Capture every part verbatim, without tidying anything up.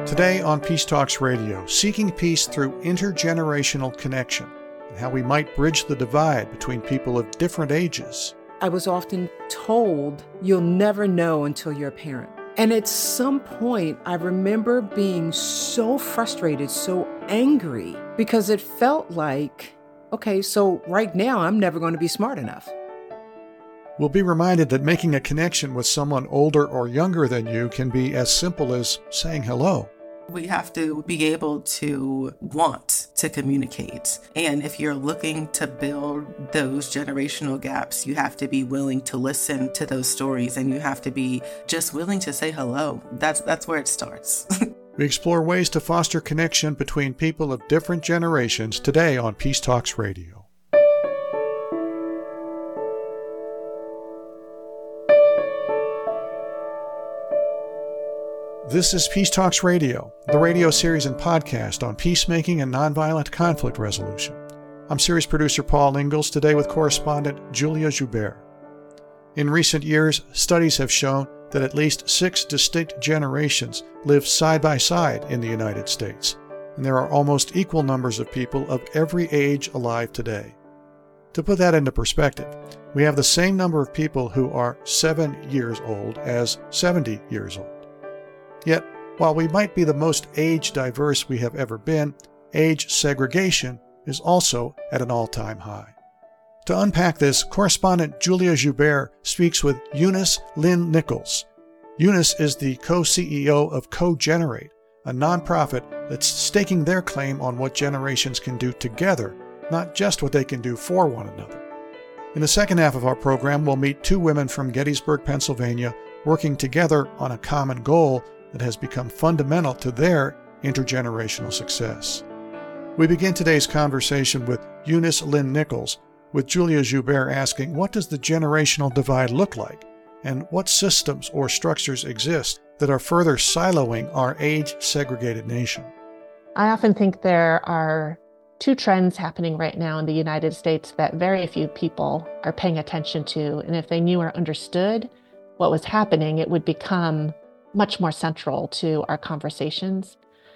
Today on Peace Talks Radio, seeking peace through intergenerational connection and how we might bridge the divide between people of different ages. I was often told, you'll never know until you're a parent. And at some point, I remember being so frustrated, so angry, because it felt like, okay, so right now I'm never going to be smart enough. We'll be reminded that making a connection with someone older or younger than you can be as simple as saying hello. We have to be able to want to communicate. And if you're looking to build those generational gaps, you have to be willing to listen to those stories, and you have to be just willing to say hello. That's that's where it starts. We explore ways to foster connection between people of different generations today on Peace Talks Radio. This is Peace Talks Radio, the radio series and podcast on peacemaking and nonviolent conflict resolution. I'm series producer Paul Ingalls, today with correspondent Julia Joubert. In recent years, studies have shown that at least six distinct generations live side by side in the United States, and there are almost equal numbers of people of every age alive today. To put that into perspective, we have the same number of people who are seven years old as seventy years old. Yet, while we might be the most age-diverse we have ever been, age segregation is also at an all-time high. To unpack this, correspondent Julia Joubert speaks with Eunice Lynn Nichols. Eunice is the co-C E O of Co-Generate, a nonprofit that's staking their claim on what generations can do together, not just what they can do for one another. In the second half of our program, we'll meet two women from Gettysburg, Pennsylvania, working together on a common goal that has become fundamental to their intergenerational success. We begin today's conversation with Eunice Lynn Nichols, with Julia Joubert asking, what does the generational divide look like, and what systems or structures exist that are further siloing our age-segregated nation? I often think there are two trends happening right now in the United States that very few people are paying attention to, and if they knew or understood what was happening, it would become much more central to our conversations.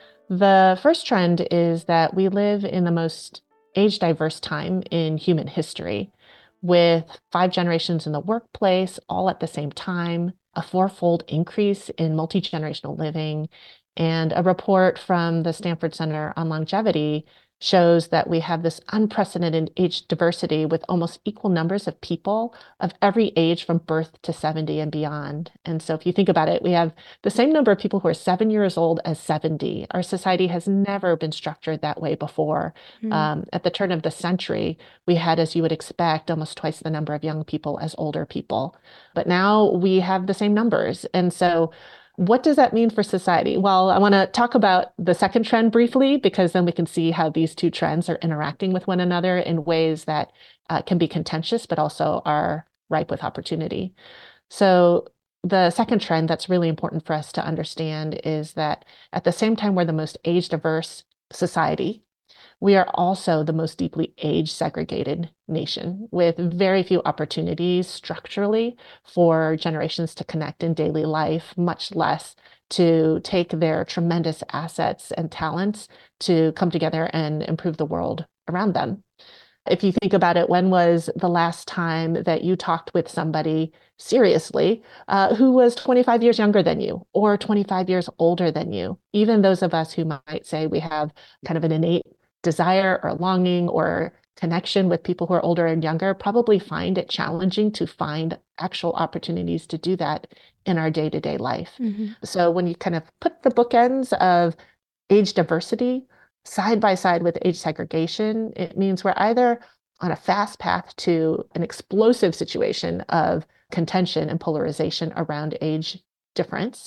The first trend is that we live in the most age-diverse time in human history, with five generations in the workplace all at the same time, a fourfold increase in multi-generational living, and a report from the Stanford Center on Longevity shows that we have this unprecedented age diversity with almost equal numbers of people of every age from birth to seventy and beyond. And so if you think about it, we have the same number of people who are seven years old as seventy. Our society has never been structured that way before. Mm. Um, at the turn of the century, we had, as you would expect, almost twice the number of young people as older people. But now we have the same numbers. And so what does that mean for society? Well, I want to talk about the second trend briefly, because then we can see how these two trends are interacting with one another in ways that uh, can be contentious, but also are ripe with opportunity. So the second trend that's really important for us to understand is that at the same time we're the most age-diverse society, we are also the most deeply age-segregated nation, with very few opportunities structurally for generations to connect in daily life, much less to take their tremendous assets and talents to come together and improve the world around them. If you think about it, when was the last time that you talked with somebody seriously uh, who was twenty-five years younger than you or twenty-five years older than you? Even those of us who might say we have kind of an innate desire or longing or connection with people who are older and younger probably find it challenging to find actual opportunities to do that in our day-to-day life. Mm-hmm. So when you kind of put the bookends of age diversity side by side with age segregation, it means we're either on a fast path to an explosive situation of contention and polarization around age difference,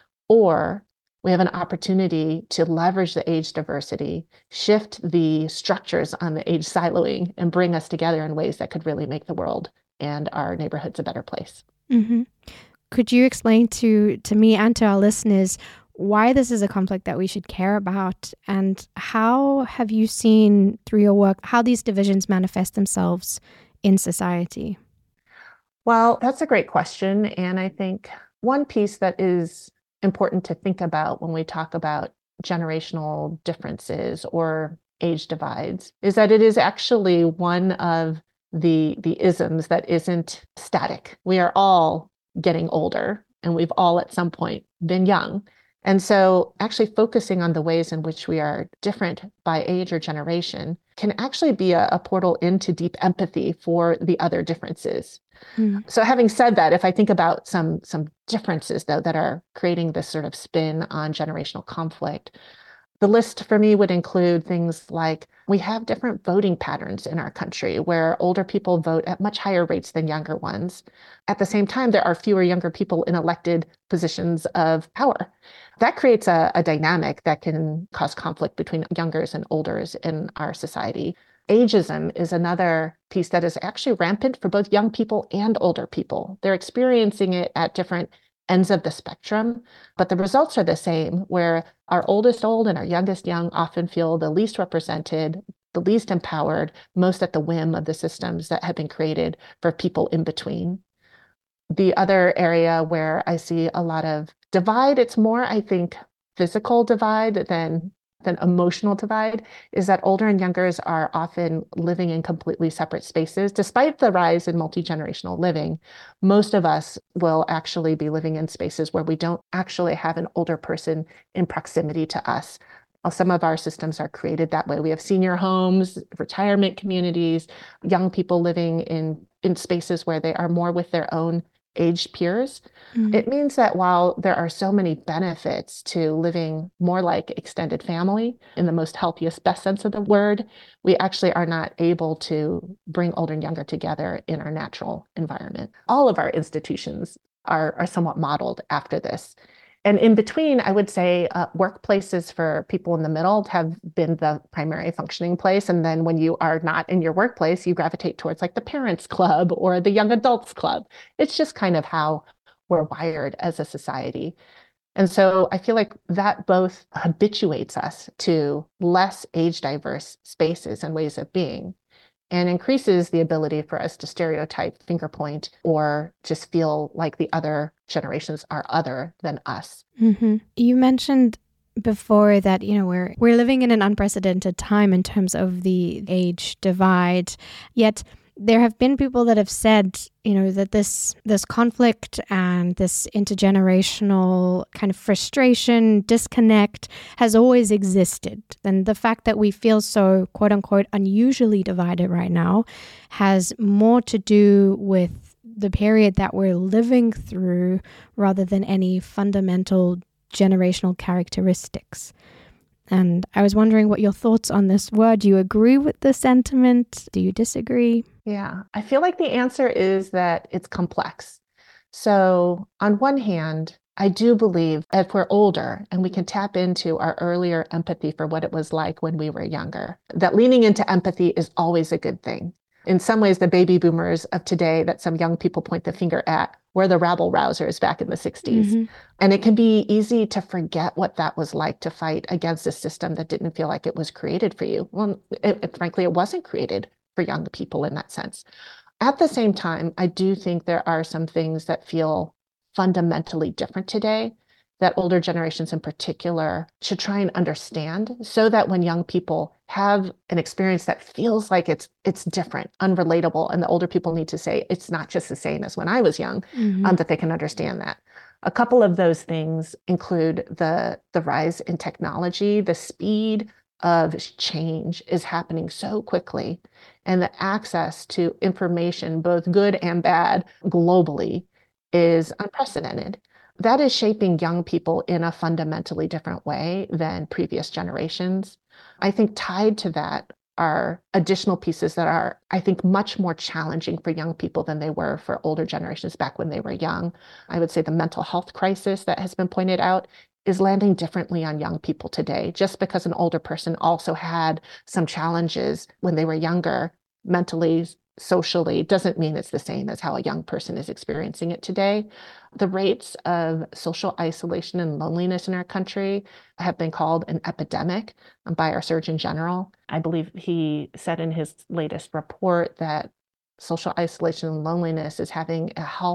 or we have an opportunity to leverage the age diversity, shift the structures on the age siloing, and bring us together in ways that could really make the world and our neighborhoods a better place. Mm-hmm. Could you explain to, to me and to our listeners why this is a conflict that we should care about, and how have you seen through your work how these divisions manifest themselves in society? Well, that's a great question. And I think one piece that is important to think about when we talk about generational differences or age divides is that it is actually one of the the isms that isn't static. We are all getting older, and we've all at some point been young. And so actually focusing on the ways in which we are different by age or generation can actually be a, a portal into deep empathy for the other differences. Mm. So having said that, if I think about some some differences, though, that are creating this sort of spin on generational conflict, the list for me would include things like we have different voting patterns in our country where older people vote at much higher rates than younger ones. At the same time, there are fewer younger people in elected positions of power. That creates a, a dynamic that can cause conflict between youngers and olders in our society. Ageism is another piece that is actually rampant for both young people and older people. They're experiencing it at different ends of the spectrum, but the results are the same, where our oldest old and our youngest young often feel the least represented, the least empowered, most at the whim of the systems that have been created for people in between. The other area where I see a lot of divide, it's more, I think, physical divide than than emotional divide, is that older and youngers are often living in completely separate spaces. Despite the rise in multi-generational living, most of us will actually be living in spaces where we don't actually have an older person in proximity to us. Some of our systems are created that way. We have senior homes, retirement communities, young people living in, in spaces where they are more with their own aged peers. Mm-hmm. It means that while there are so many benefits to living more like extended family in the most healthiest, best sense of the word, we actually are not able to bring older and younger together in our natural environment. All of our institutions are, are somewhat modeled after this. And in between, I would say uh, workplaces for people in the middle have been the primary functioning place. And then when you are not in your workplace, you gravitate towards like the parents club or the young adults club. It's just kind of how we're wired as a society. And so I feel like that both habituates us to less age diverse spaces and ways of being, and increases the ability for us to stereotype, finger point, or just feel like the other generations are other than us. Mm-hmm. You mentioned before that, you know, we're we're living in an unprecedented time in terms of the age divide, yet there have been people that have said, you know, that this this conflict and this intergenerational kind of frustration, disconnect has always existed. And the fact that we feel so, quote unquote, unusually divided right now has more to do with the period that we're living through rather than any fundamental generational characteristics. And I was wondering what your thoughts on this were. Do you agree with the sentiment? Do you disagree? Yeah, I feel like the answer is that it's complex. So on one hand, I do believe if we're older and we can tap into our earlier empathy for what it was like when we were younger, that leaning into empathy is always a good thing. In some ways, the baby boomers of today that some young people point the finger at were the rabble rousers back in the sixties. Mm-hmm. And it can be easy to forget what that was like to fight against a system that didn't feel like it was created for you. Well, it, it, frankly, it wasn't created for young people in that sense. At the same time, I do think there are some things that feel fundamentally different today that older generations in particular should try and understand, so that when young people have an experience that feels like it's it's different, unrelatable, and the older people need to say, it's not just the same as when I was young, mm-hmm. um, that they can understand that. A couple of those things include the, the rise in technology. The speed of change is happening so quickly, and the access to information, both good and bad, globally, is unprecedented. That is shaping young people in a fundamentally different way than previous generations. I think tied to that are additional pieces that are, I think, much more challenging for young people than they were for older generations back when they were young. I would say the mental health crisis that has been pointed out is landing differently on young people today. Just because an older person also had some challenges when they were younger, mentally, socially, doesn't mean it's the same as how a young person is experiencing it today. The rates of social isolation and loneliness in our country have been called an epidemic by our Surgeon General. I believe he said in his latest report that social isolation and loneliness is having a health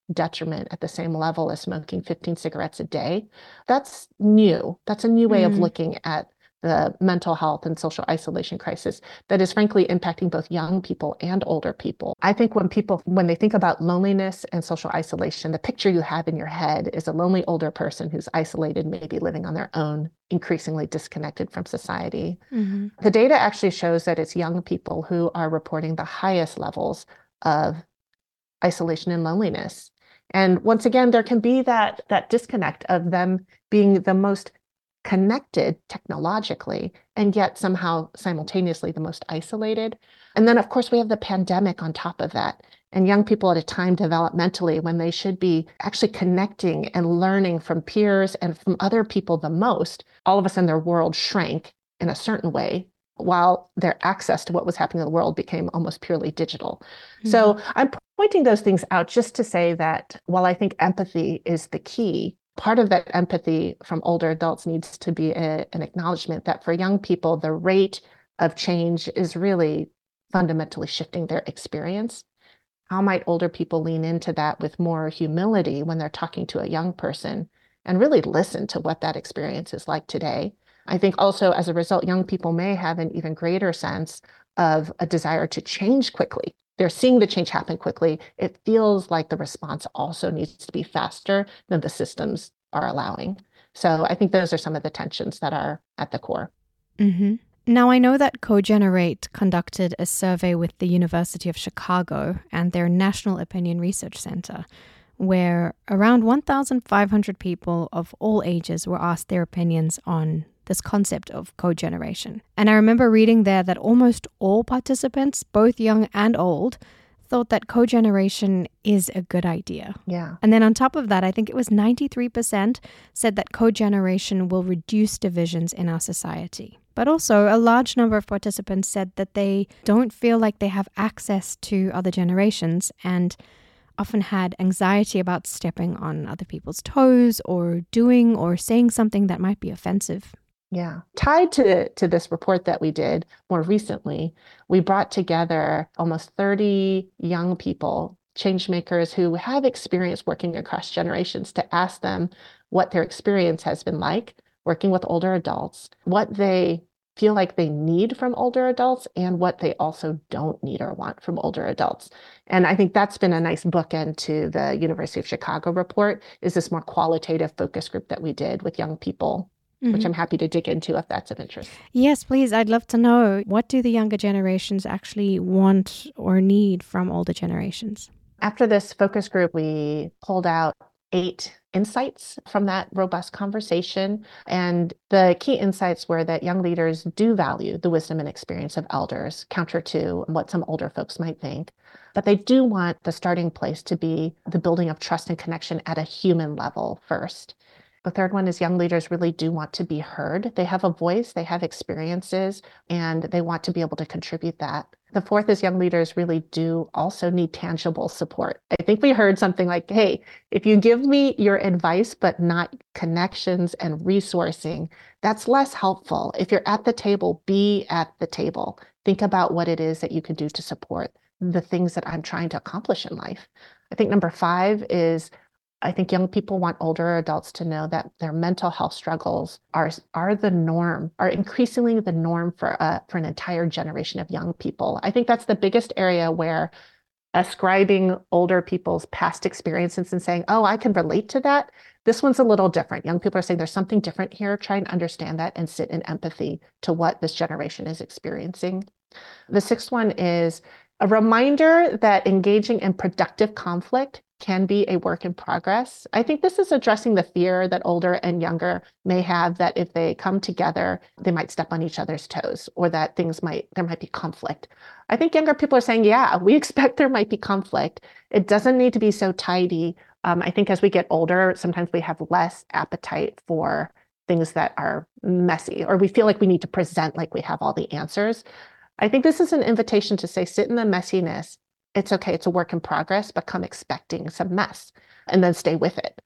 detriment at the same level as smoking fifteen cigarettes a day. That's new. That's a new way mm. of looking at the mental health and social isolation crisis that is frankly impacting both young people and older people. I think when people, when they think about loneliness and social isolation, the picture you have in your head is a lonely older person who's isolated, maybe living on their own, increasingly disconnected from society. Mm-hmm. The data actually shows that it's young people who are reporting the highest levels of isolation and loneliness. And once again, there can be that, that disconnect of them being the most connected technologically, and yet somehow simultaneously the most isolated. And then, of course, we have the pandemic on top of that. And young people at a time developmentally when they should be actually connecting and learning from peers and from other people the most, all of a sudden their world shrank in a certain way, while their access to what was happening in the world became almost purely digital. Mm-hmm. So I'm pointing those things out just to say that while I think empathy is the key, part of that empathy from older adults needs to be a, an acknowledgement that for young people, the rate of change is really fundamentally shifting their experience. How might older people lean into that with more humility when they're talking to a young person and really listen to what that experience is like today? I think also as a result, young people may have an even greater sense of a desire to change quickly. They're seeing the change happen quickly. It feels like the response also needs to be faster than the systems are allowing. So I think those are some of the tensions that are at the core. Mm-hmm. Now, I know that CoGenerate conducted a survey with the University of Chicago and their National Opinion Research Center, where around one thousand five hundred people of all ages were asked their opinions on this concept of cogeneration. And I remember reading there that almost all participants, both young and old, thought that cogeneration is a good idea. Yeah. And then on top of that, I think it was ninety-three percent said that cogeneration will reduce divisions in our society. But also a large number of participants said that they don't feel like they have access to other generations and often had anxiety about stepping on other people's toes or doing or saying something that might be offensive. Yeah. Tied to, to this report that we did more recently, we brought together almost thirty young people, change makers who have experience working across generations, to ask them what their experience has been like working with older adults, what they feel like they need from older adults, and what they also don't need or want from older adults. And I think that's been a nice bookend to the University of Chicago report, is this more qualitative focus group that we did with young people. Mm-hmm. Which I'm happy to dig into if that's of interest. Yes, please. I'd love to know, what do the younger generations actually want or need from older generations? After this focus group, we pulled out eight insights from that robust conversation. And the key insights were that young leaders do value the wisdom and experience of elders, counter to what some older folks might think. But they do want the starting place to be the building of trust and connection at a human level first. The third one is young leaders really do want to be heard. They have a voice, they have experiences, and they want to be able to contribute that. The fourth is young leaders really do also need tangible support. I think we heard something like, hey, if you give me your advice, but not connections and resourcing, that's less helpful. If you're at the table, be at the table. Think about what it is that you can do to support the things that I'm trying to accomplish in life. I think number five is I think young people want older adults to know that their mental health struggles are are the norm, are increasingly the norm for uh, for an entire generation of young people. I think that's the biggest area where ascribing older people's past experiences and saying, oh, I can relate to that. This one's a little different. Young people are saying there's something different here. Try and understand that and sit in empathy to what this generation is experiencing. The sixth one is a reminder that engaging in productive conflict can be a work in progress. I think this is addressing the fear that older and younger may have that if they come together, they might step on each other's toes, or that things might, there might be conflict. I think younger people are saying, yeah, we expect there might be conflict. It doesn't need to be so tidy. Um, I think as we get older, sometimes we have less appetite for things that are messy, or we feel like we need to present like we have all the answers. I think this is an invitation to say, sit in the messiness. It's okay, it's a work in progress, but come expecting some mess and then stay with it.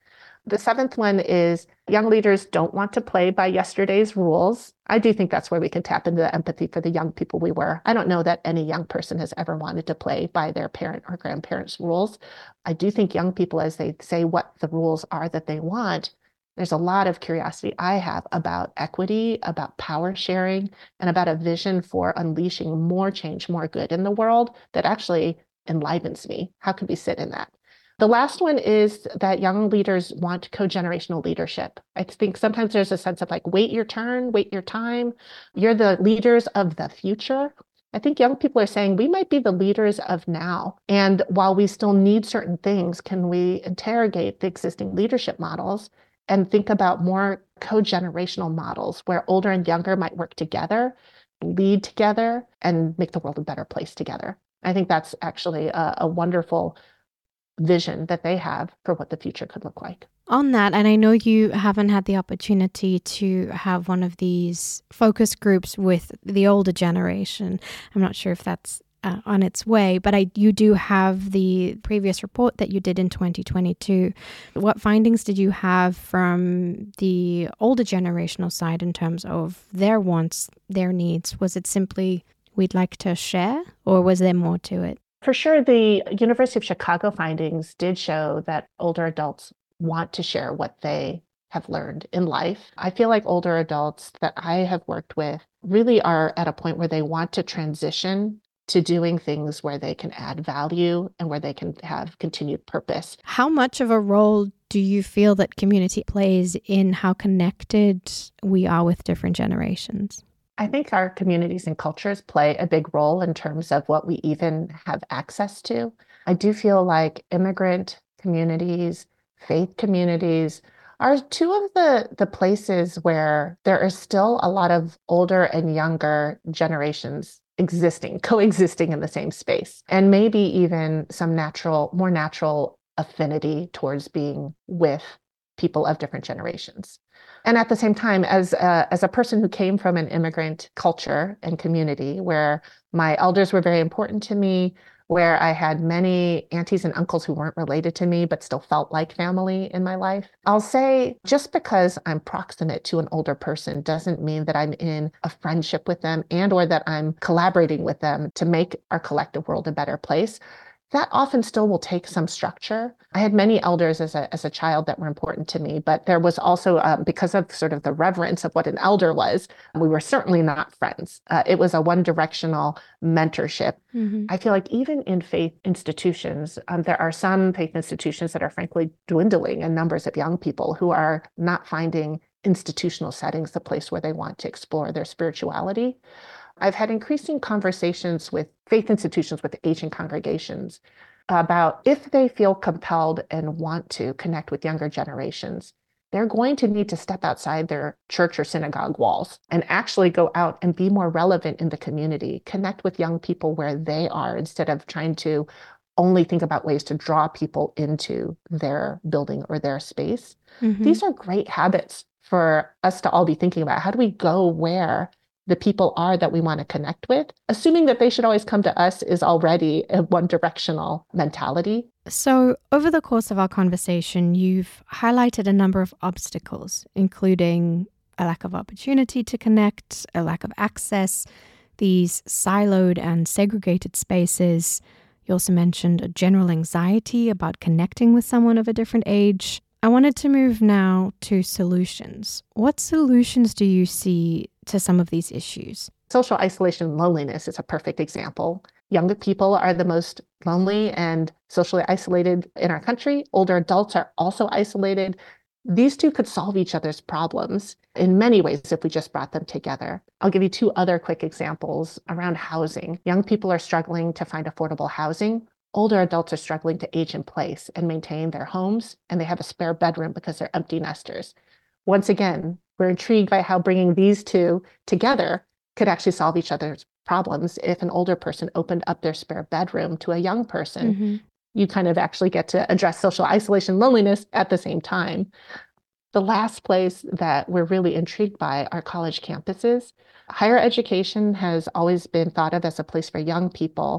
The seventh one is young leaders don't want to play by yesterday's rules. I do think that's where we can tap into the empathy for the young people we were. I don't know that any young person has ever wanted to play by their parent or grandparents' rules. I do think young people, as they say what the rules are that they want, there's a lot of curiosity I have about equity, about power sharing, and about a vision for unleashing more change, more good in the world that actually enlivens me. How could we sit in that? The last one is that young leaders want co-generational leadership. I think sometimes there's a sense of like, wait your turn, wait your time. You're the leaders of the future. I think young people are saying we might be the leaders of now. And while we still need certain things, can we interrogate the existing leadership models and think about more co-generational models where older and younger might work together, lead together, and make the world a better place together. I think that's actually a, a wonderful vision that they have for what the future could look like. On that, and I know you haven't had the opportunity to have one of these focus groups with the older generation. I'm not sure if that's uh, on its way, but I you do have the previous report that you did in twenty twenty-two. What findings did you have from the older generational side in terms of their wants, their needs? Was it simply, we'd like to share, or was there more to it? For sure, the University of Chicago findings did show that older adults want to share what they have learned in life. I feel like older adults that I have worked with really are at a point where they want to transition to doing things where they can add value and where they can have continued purpose. How much of a role do you feel that community plays in how connected we are with different generations? I think our communities and cultures play a big role in terms of what we even have access to. I do feel like immigrant communities, faith communities are two of the, the places where there is still a lot of older and younger generations existing, coexisting in the same space, and maybe even some natural, more natural affinity towards being with people of different generations. And at the same time, as a, as a person who came from an immigrant culture and community where my elders were very important to me, where I had many aunties and uncles who weren't related to me, but still felt like family in my life, I'll say just because I'm proximate to an older person doesn't mean that I'm in a friendship with them and or that I'm collaborating with them to make our collective world a better place. That often still will take some structure. I had many elders as a as a child that were important to me, but there was also, um, because of sort of the reverence of what an elder was, we were certainly not friends. Uh, it was a one-directional mentorship. Mm-hmm. I feel like even in faith institutions, um, there are some faith institutions that are frankly dwindling in numbers of young people who are not finding institutional settings the place where they want to explore their spirituality. I've had increasing conversations with faith institutions, with Asian congregations, about if they feel compelled and want to connect with younger generations, they're going to need to step outside their church or synagogue walls and actually go out and be more relevant in the community, connect with young people where they are instead of trying to only think about ways to draw people into their building or their space. Mm-hmm. These are great habits for us to all be thinking about. How do we go where the people are that we want to connect with? Assuming that they should always come to us is already a one-directional mentality. So over the course of our conversation, you've highlighted a number of obstacles, including a lack of opportunity to connect, a lack of access, these siloed and segregated spaces. You also mentioned a general anxiety about connecting with someone of a different age. I wanted to move now to solutions. What solutions do you see to some of these issues? Social isolation and loneliness is a perfect example. Younger people are the most lonely and socially isolated in our country. Older adults are also isolated. These two could solve each other's problems in many ways if we just brought them together. I'll give you two other quick examples around housing. Young people are struggling to find affordable housing. Older adults are struggling to age in place and maintain their homes, and they have a spare bedroom because they're empty nesters. Once again, we're intrigued by how bringing these two together could actually solve each other's problems. If an older person opened up their spare bedroom to a young person, mm-hmm. you kind of actually get to address social isolation, loneliness at the same time. The last place that we're really intrigued by are college campuses. Higher education has always been thought of as a place for young people,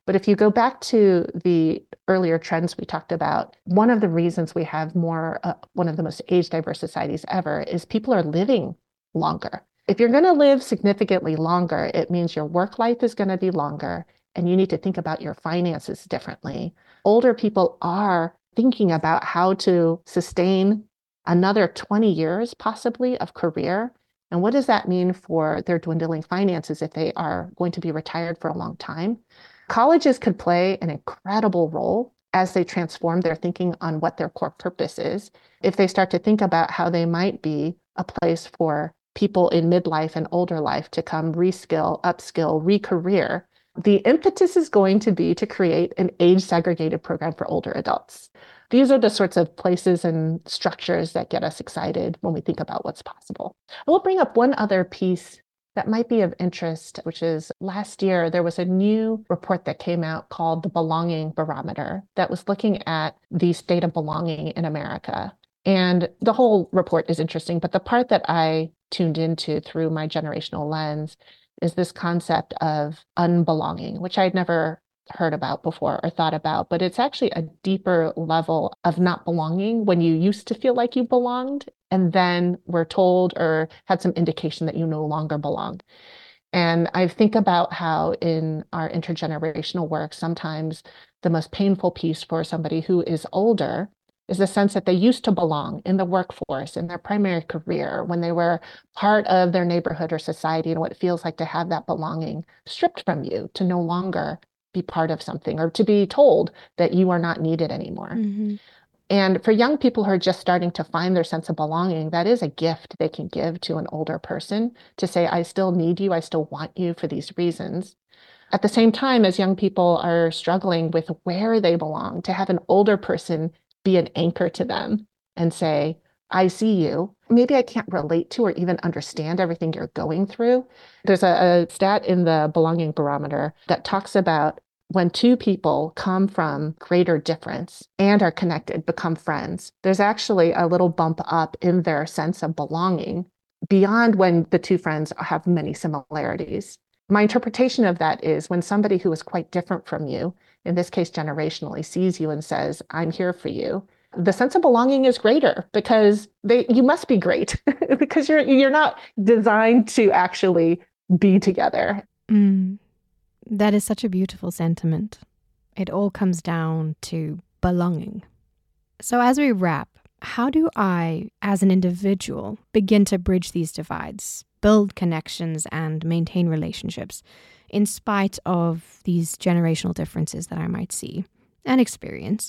But if you go back to the earlier trends we talked about, one of the reasons we have more, uh, one of the most age diverse societies ever is people are living longer. If you're going to live significantly longer, it means your work life is going to be longer and you need to think about your finances differently. Older people are thinking about how to sustain another twenty years possibly of career. And what does that mean for their dwindling finances if they are going to be retired for a long time? Colleges could play an incredible role as they transform their thinking on what their core purpose is. If they start to think about how they might be a place for people in midlife and older life to come reskill, upskill, re-career, the impetus is going to be to create an age-segregated program for older adults. These are the sorts of places and structures that get us excited when we think about what's possible. I will bring up one other piece that might be of interest, which is last year, there was a new report that came out called the Belonging Barometer that was looking at the state of belonging in America. And the whole report is interesting, but the part that I tuned into through my generational lens is this concept of unbelonging, which I'd never heard about before or thought about, but it's actually a deeper level of not belonging when you used to feel like you belonged and then were told or had some indication that you no longer belonged. And I think about how in our intergenerational work, sometimes the most painful piece for somebody who is older is the sense that they used to belong in the workforce, in their primary career, when they were part of their neighborhood or society, and what it feels like to have that belonging stripped from you, to no longer be part of something, or to be told that you are not needed anymore. Mm-hmm. And for young people who are just starting to find their sense of belonging, that is a gift they can give to an older person to say, I still need you, I still want you for these reasons. At the same time, as young people are struggling with where they belong, to have an older person be an anchor to them and say, I see you. Maybe I can't relate to or even understand everything you're going through. There's a, a stat in the Belonging Barometer that talks about when two people come from greater difference and are connected, become friends, there's actually a little bump up in their sense of belonging beyond when the two friends have many similarities. My interpretation of that is when somebody who is quite different from you, in this case generationally, sees you and says, I'm here for you, the sense of belonging is greater because they you must be great because you're you're not designed to actually be together. Mm, that is such a beautiful sentiment. It all comes down to belonging. So as we wrap, how do I, as an individual, begin to bridge these divides, build connections, and maintain relationships in spite of these generational differences that I might see and experience?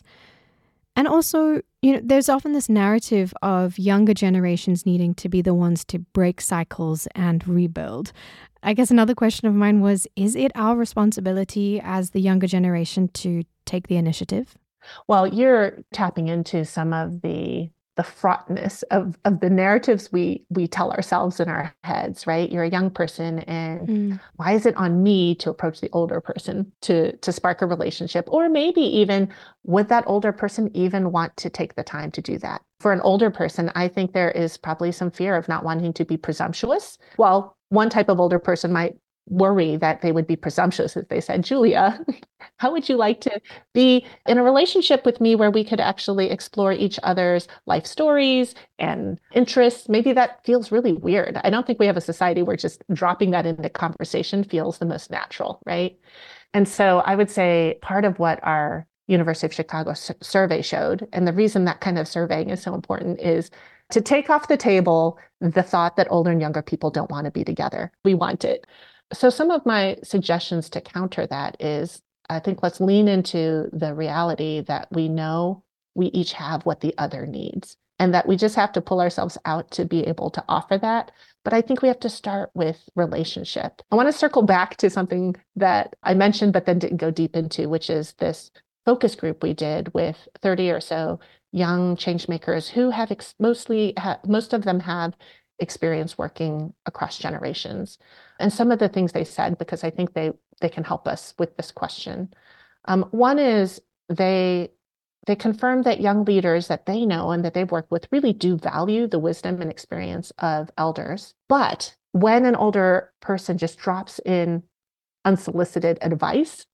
And also, you know, there's often this narrative of younger generations needing to be the ones to break cycles and rebuild. I guess another question of mine was, is it our responsibility as the younger generation to take the initiative? Well, you're tapping into some of the the fraughtness of, of the narratives we we tell ourselves in our heads, right? You're a young person and mm. why is it on me to approach the older person to, to spark a relationship? Or maybe even, would that older person even want to take the time to do that? For an older person, I think there is probably some fear of not wanting to be presumptuous. Well, one type of older person might worry that they would be presumptuous if they said, Julia, how would you like to be in a relationship with me where we could actually explore each other's life stories and interests? Maybe that feels really weird. I don't think we have a society where just dropping that into conversation feels the most natural, right? And so I would say part of what our University of Chicago s- survey showed, and the reason that kind of surveying is so important, is to take off the table the thought that older and younger people don't want to be together. We want it. So some of my suggestions to counter that is, I think let's lean into the reality that we know we each have what the other needs and that we just have to pull ourselves out to be able to offer that. But I think we have to start with relationship. I want to circle back to something that I mentioned, but then didn't go deep into, which is this focus group we did with thirty or so young change makers who have ex- mostly, ha- most of them have experience working across generations. And some of the things they said, because I think they they can help us with this question. Um, one is they they confirmed that young leaders that they know and that they've worked with really do value the wisdom and experience of elders. But when an older person just drops in unsolicited advice,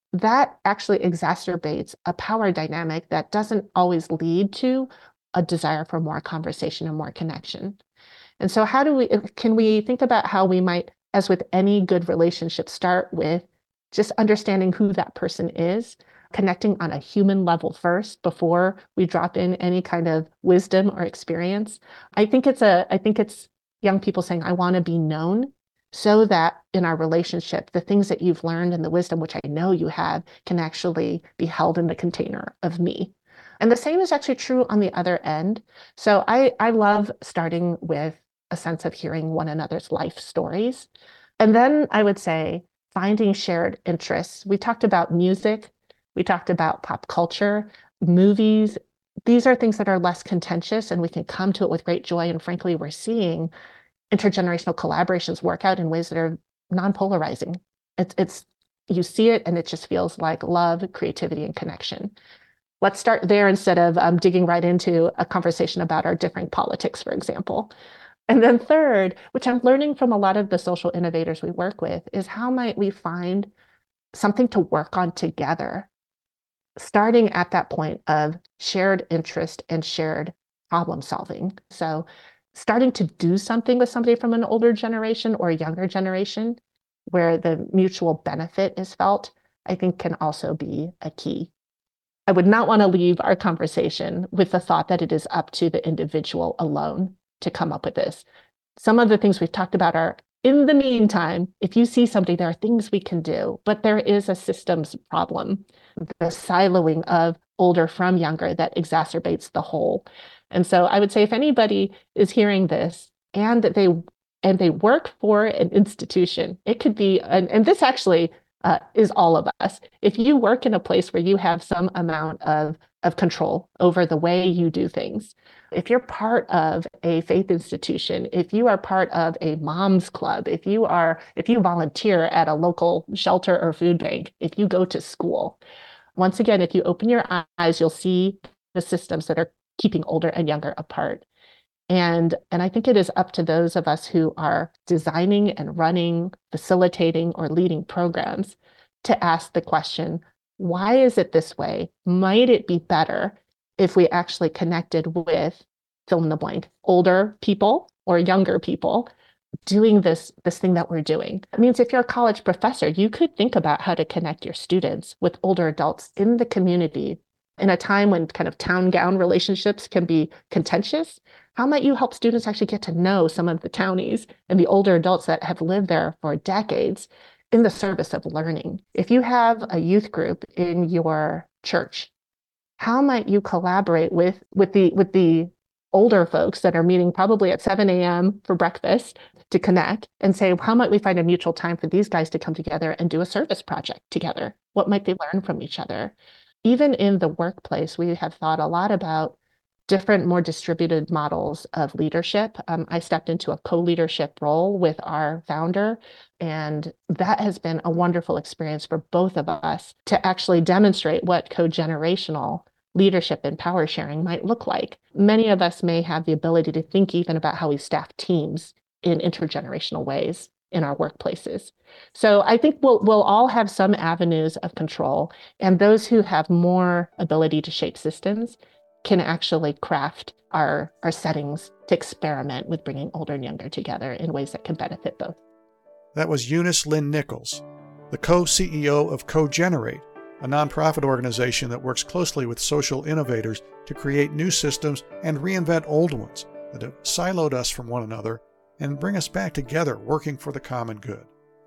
that actually exacerbates a power dynamic that doesn't always lead to a desire for more conversation and more connection. And so how do we, can we think about how we might, as with any good relationship, start with just understanding who that person is, connecting on a human level first before we drop in any kind of wisdom or experience. I think it's a, I think it's young people saying, I want to be known, so that in our relationship, the things that you've learned and the wisdom, which I know you have, can actually be held in the container of me. And the same is actually true on the other end. So I, I love starting with a sense of hearing one another's life stories. And then I would say finding shared interests. We talked about music. We talked about pop culture, movies. These are things that are less contentious, and we can come to it with great joy. And frankly, we're seeing intergenerational collaborations work out in ways that are non-polarizing. It's, it's, you see it and it just feels like love, creativity, and connection. Let's start there instead of um, digging right into a conversation about our differing politics, for example. And then third, which I'm learning from a lot of the social innovators we work with, is how might we find something to work on together, starting at that point of shared interest and shared problem solving. So starting to do something with somebody from an older generation or a younger generation where the mutual benefit is felt, I think can also be a key. I would not want to leave our conversation with the thought that it is up to the individual alone to come up with this. Some of the things we've talked about are, in the meantime, if you see somebody, there are things we can do, but there is a systems problem, the siloing of older from younger that exacerbates the whole. And so I would say if anybody is hearing this and that they and they work for an institution, it could be, and, and this actually uh, is all of us. If you work in a place where you have some amount of, of control over the way you do things, if you're part of a faith institution, if you are part of a mom's club, if you are, if you volunteer at a local shelter or food bank, if you go to school, once again, if you open your eyes, you'll see the systems that are keeping older and younger apart. And, and I think it is up to those of us who are designing and running, facilitating, or leading programs to ask the question, why is it this way? Might it be better if we actually connected with, fill in the blank, older people or younger people doing this, this thing that we're doing? It means if you're a college professor, you could think about how to connect your students with older adults in the community in a time when kind of town-gown relationships can be contentious. How might you help students actually get to know some of the townies and the older adults that have lived there for decades in the service of learning? If you have a youth group in your church, how might you collaborate with, with, the, with the older folks that are meeting probably at seven a.m. for breakfast to connect and say, how might we find a mutual time for these guys to come together and do a service project together? What might they learn from each other? Even in the workplace, we have thought a lot about different, more distributed models of leadership. Um, I stepped into a co-leadership role with our founder, and that has been a wonderful experience for both of us to actually demonstrate what co-generational leadership and power sharing might look like. Many of us may have the ability to think even about how we staff teams in intergenerational ways in our workplaces. So I think we'll we'll all have some avenues of control, and those who have more ability to shape systems can actually craft our, our settings to experiment with bringing older and younger together in ways that can benefit both. That was Eunice Lynn Nichols, the co-C E O of CoGenerate, a nonprofit organization that works closely with social innovators to create new systems and reinvent old ones that have siloed us from one another and bring us back together working for the common good.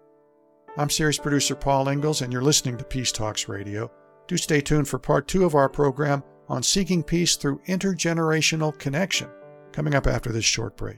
I'm series producer Paul Ingalls, and you're listening to Peace Talks Radio. Do stay tuned for part two of our program on seeking peace through intergenerational connection, coming up after this short break.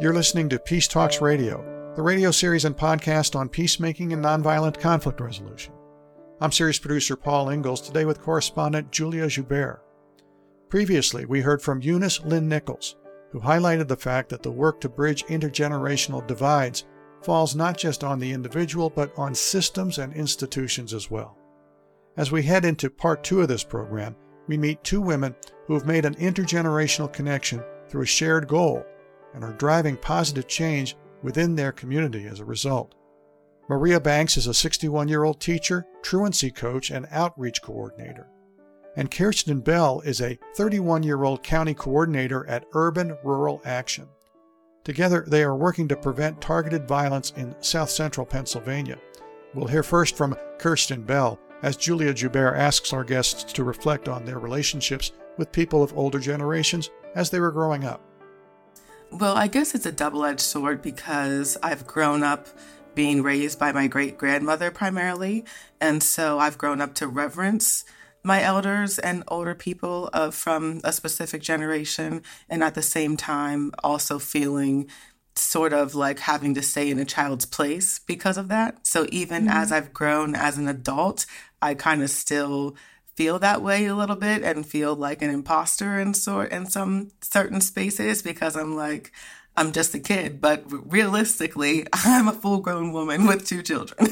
You're listening to Peace Talks Radio, the radio series and podcast on peacemaking and nonviolent conflict resolution. I'm series producer Paul Ingalls, today with correspondent Julia Joubert. Previously, we heard from Eunice Lynn Nichols, who highlighted the fact that the work to bridge intergenerational divides falls not just on the individual, but on systems and institutions as well. As we head into part two of this program, we meet two women who have made an intergenerational connection through a shared goal and are driving positive change within their community as a result. Maria Banks is a sixty-one-year-old teacher, truancy coach, and outreach coordinator. And Kirsten Bell is a thirty-one-year-old county coordinator at Urban Rural Action. Together, they are working to prevent targeted violence in South Central Pennsylvania. We'll hear first from Kirsten Bell, as Julia Joubert asks our guests to reflect on their relationships with people of older generations as they were growing up. Well, I guess it's a double-edged sword because I've grown up being raised by my great-grandmother primarily, and so I've grown up to reverence my elders and older people of from a specific generation, and at the same time also feeling sort of like having to stay in a child's place because of that. So even mm-hmm. as I've grown as an adult, I kind of still feel that way a little bit and feel like an imposter in sort in some certain spaces because I'm like, I'm just a kid, but realistically, I'm a full-grown woman with two children.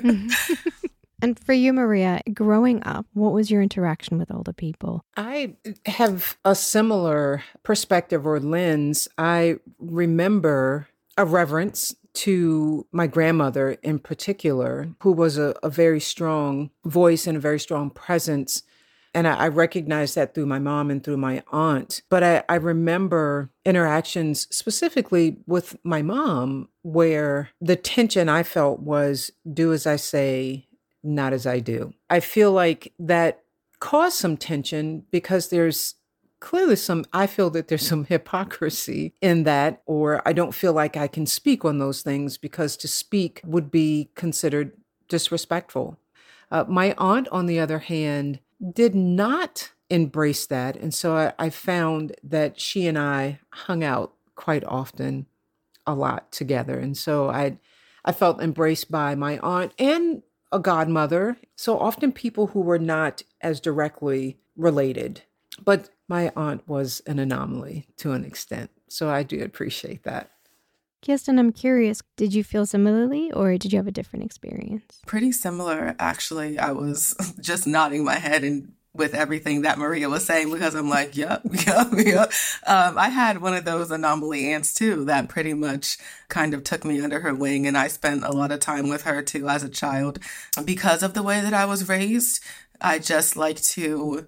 And for you, Maria, growing up, what was your interaction with older people? I have a similar perspective or lens. I remember a reverence to my grandmother in particular, who was a, a very strong voice and a very strong presence. And I, I recognized that through my mom and through my aunt. But I, I remember interactions specifically with my mom where the tension I felt was do as I say, not as I do. I feel like that caused some tension because there's clearly some, I feel that there's some hypocrisy in that, or I don't feel like I can speak on those things because to speak would be considered disrespectful. Uh, my aunt, on the other hand, did not embrace that. And so I, I found that she and I hung out quite often, a lot together. And so I, I felt embraced by my aunt and a godmother. So often people who were not as directly related. But my aunt was an anomaly to an extent. So I do appreciate that. Kirsten, I'm curious, did you feel similarly or did you have a different experience? Pretty similar, actually. I was just nodding my head and with everything that Maria was saying because I'm like, yep, yep, yep. Um, I had one of those anomaly aunts too that pretty much kind of took me under her wing. And I spent a lot of time with her too as a child. Because of the way that I was raised, I just like to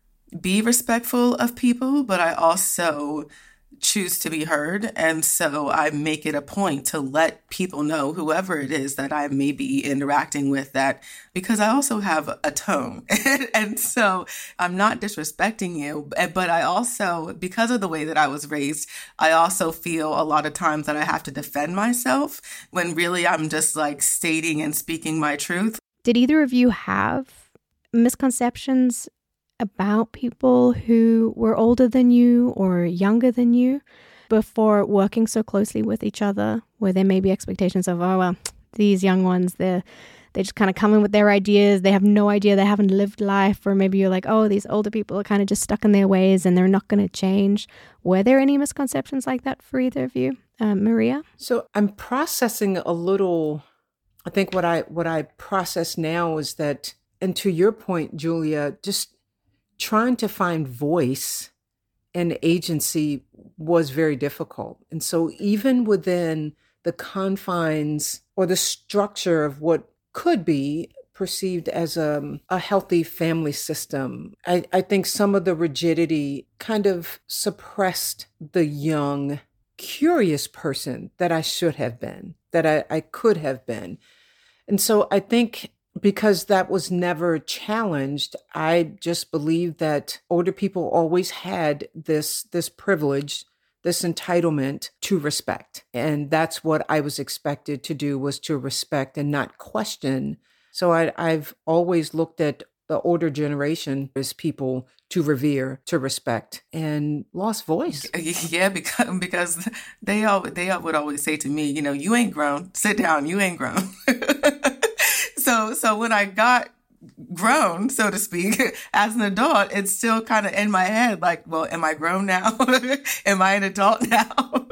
be respectful of people, but I also choose to be heard. And so I make it a point to let people know, whoever it is that I may be interacting with, that because I also have a tone. And so I'm not disrespecting you, but I also, because of the way that I was raised, I also feel a lot of times that I have to defend myself when really I'm just like stating and speaking my truth. Did either of you have misconceptions about people who were older than you or younger than you before working so closely with each other, where there may be expectations of, oh, well, these young ones, they're, they just kind of come in with their ideas. They have no idea. They haven't lived life. Or maybe you're like, oh, these older people are kind of just stuck in their ways and they're not going to change. Were there any misconceptions like that for either of you? Uh, Maria? So I'm processing a little, I think what I, what I process now is that, and to your point, Julia, just trying to find voice and agency was very difficult. And so even within the confines or the structure of what could be perceived as a, a healthy family system, I, I think some of the rigidity kind of suppressed the young, curious person that I should have been, that I, I could have been. And so I think because that was never challenged, I just believe that older people always had this, this privilege, this entitlement to respect. And that's what I was expected to do, was to respect and not question. So I, I've always looked at the older generation is people to revere, to respect, and lost voice. Yeah, because because they all they all would always say to me, you know, you ain't grown. Sit down. You ain't grown. so so when I got grown, so to speak, as an adult, it's still kind of in my head, like, well, am I grown now? Am I an adult now?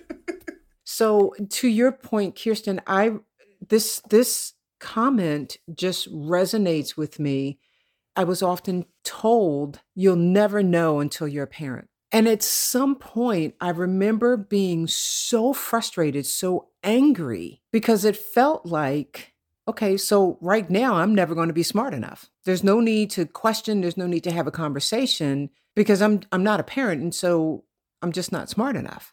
So to your point, Kirsten, I this this comment just resonates with me. I was often told, you'll never know until you're a parent. And at some point, I remember being so frustrated, so angry, because it felt like, okay, so right now I'm never going to be smart enough. There's no need to question. There's no need to have a conversation because I'm I'm not a parent. And so I'm just not smart enough.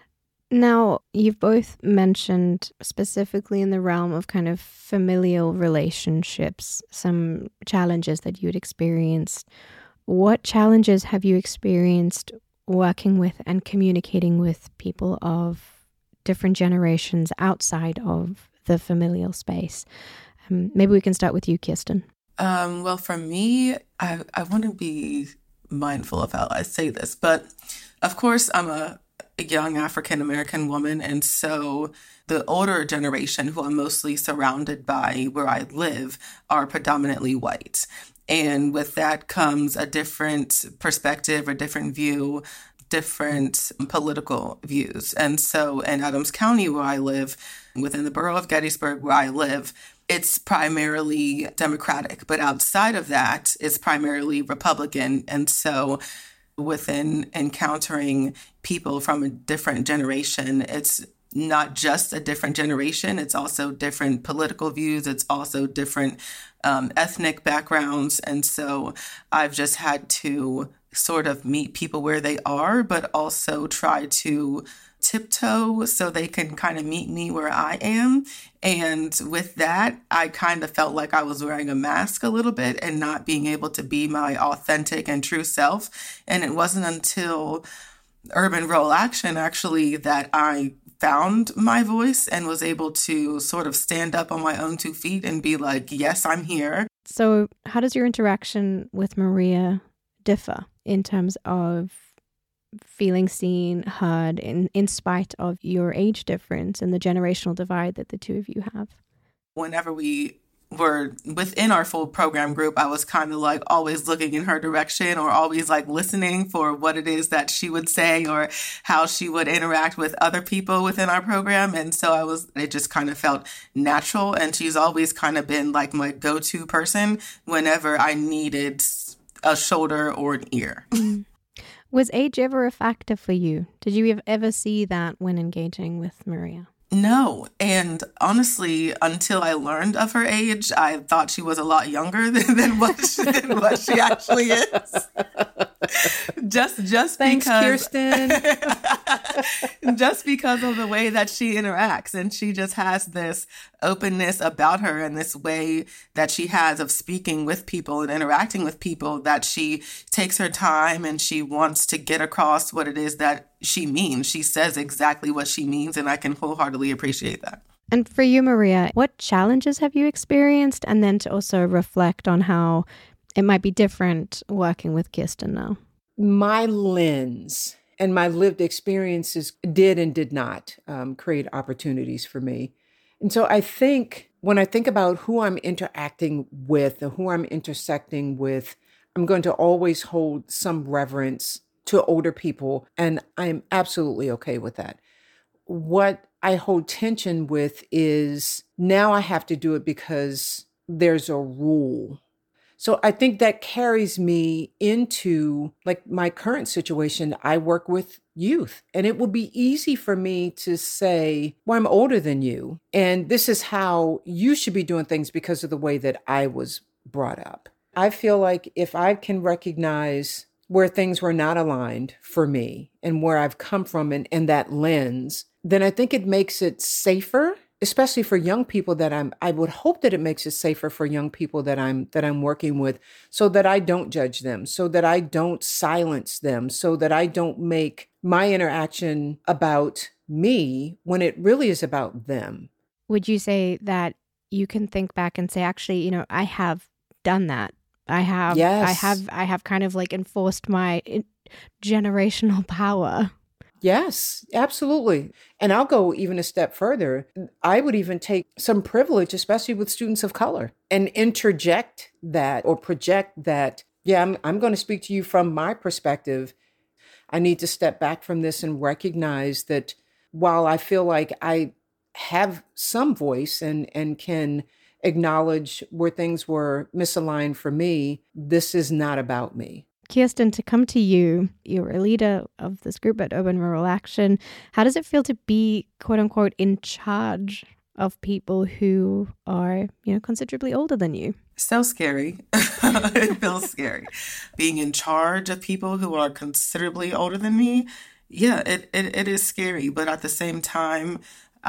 Now, you've both mentioned specifically in the realm of kind of familial relationships, some challenges that you'd experienced. What challenges have you experienced working with and communicating with people of different generations outside of the familial space? Um, maybe we can start with you, Kirsten. Um, well, for me, I, I want to be mindful of how I say this, but of course, I'm a a young African-American woman. And so the older generation who I'm mostly surrounded by where I live are predominantly white. And with that comes a different perspective, a different view, different political views. And so in Adams County, where I live, within the borough of Gettysburg, where I live, it's primarily Democratic. But outside of that, it's primarily Republican. And so within encountering people from a different generation, it's not just a different generation, it's also different political views, it's also different um, ethnic backgrounds. And so I've just had to sort of meet people where they are, but also try to tiptoe so they can kind of meet me where I am. And with that, I kind of felt like I was wearing a mask a little bit and not being able to be my authentic and true self. And it wasn't until Urban Rural Action, actually, that I found my voice and was able to sort of stand up on my own two feet and be like, yes, I'm here. So how does your interaction with Maria differ in terms of feeling seen, heard, in, in spite of your age difference and the generational divide that the two of you have? Whenever we were within our full program group, I was kind of like always looking in her direction or always like listening for what it is that she would say or how she would interact with other people within our program. And so I was, it just kind of felt natural. And she's always kind of been like my go-to person whenever I needed a shoulder or an ear. Mm. Was age ever a factor for you? Did you ever see that when engaging with Maria? No. And honestly, until I learned of her age, I thought she was a lot younger than, than, what, she, than what she actually is. Just, just Thanks, because, Kirsten. just because of the way that she interacts. And she just has this openness about her and this way that she has of speaking with people and interacting with people, that she takes her time and she wants to get across what it is that she means. She says exactly what she means, and I can wholeheartedly appreciate that. And for you, Maria, what challenges have you experienced? And then to also reflect on how it might be different working with Kirsten now. My lens and my lived experiences did and did not um, create opportunities for me. And so I think when I think about who I'm interacting with or who I'm intersecting with, I'm going to always hold some reverence to older people, and I'm absolutely okay with that. What I hold tension with is now I have to do it because there's a rule. So I think that carries me into like my current situation. I work with youth, and it would be easy for me to say, well, I'm older than you, and this is how you should be doing things because of the way that I was brought up. I feel like if I can recognize where things were not aligned for me and where I've come from and, and that lens, then I think it makes it safer, especially for young people that I'm, I would hope that it makes it safer for young people that I'm, that I'm working with, so that I don't judge them, so that I don't silence them, so that I don't make my interaction about me when it really is about them. Would you say that you can think back and say, actually, you know, I have done that I have, Yes. I have, I have kind of like enforced my generational power. Yes, absolutely. And I'll go even a step further. I would even take some privilege, especially with students of color, and interject that or project that, yeah, I'm, I'm going to speak to you from my perspective. I need to step back from this and recognize that while I feel like I have some voice and, and can acknowledge where things were misaligned for me, this is not about me. Kirsten, to come to you, you're a leader of this group at Urban Rural Action. How does it feel to be, quote unquote, in charge of people who are, you know, considerably older than you? So scary. It feels scary. Being in charge of people who are considerably older than me, yeah, it, it, it is scary. But at the same time,